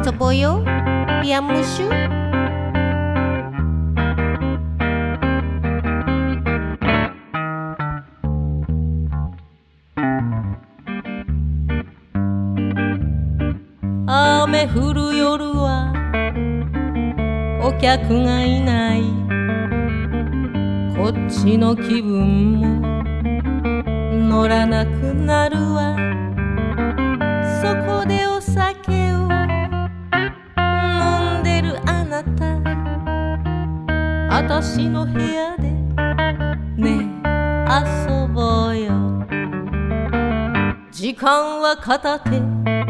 遊ぼうよ、ビアムッシュ。雨降る夜はお客がいない、こっちの気分も乗らなくなるわ。そこでお酒を飲んでるあなた、あたしの部屋でねえ遊ぼうよ。時間は片手、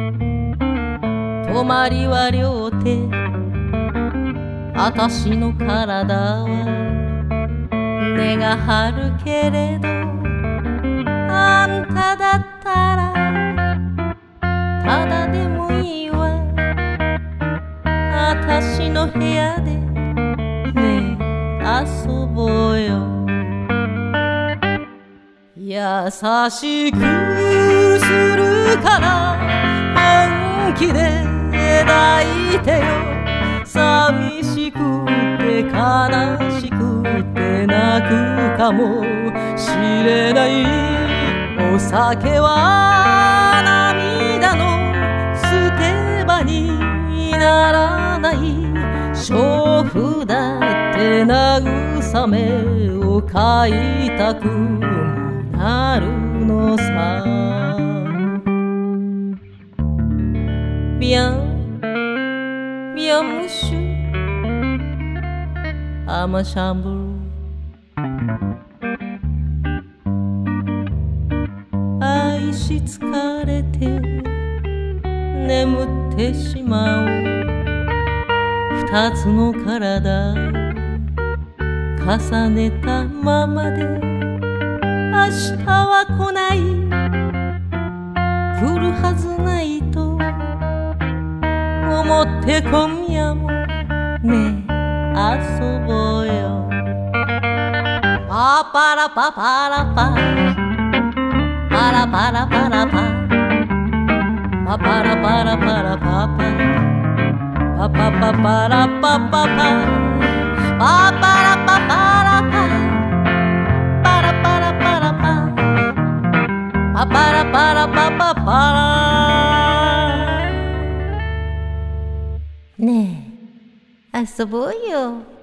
泊まりは両手、あたしの体は根が張るけれど、あんただったらただでもいいわ。あたしの部屋でねえ遊ぼうよ。優しくするから本気で抱いてよ。寂しくて悲しくて泣くかもしれない。お酒は涙の捨て場にならない。娼婦だって慰めを買いたくもなるのさ。ビアンビアムッシュアマシャンブル。愛し疲れて眠ってしまう二つの体重ねたままで、明日は来ない、来るはずないと思って今夜もね遊ぼうよ。パパラパパラパパラパラパラパパパラパラパラパパパパパパラパパパパパラパパラパパラパラパラパパパラパラパパパラ。ねえ遊ぼうよ。